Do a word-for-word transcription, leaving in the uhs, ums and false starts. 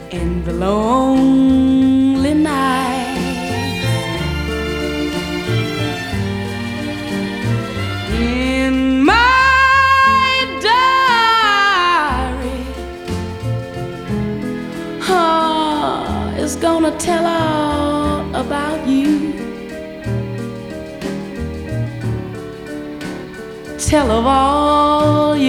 in the lonely night. In my diary, oh, it's gonna tell all about you. Tell of all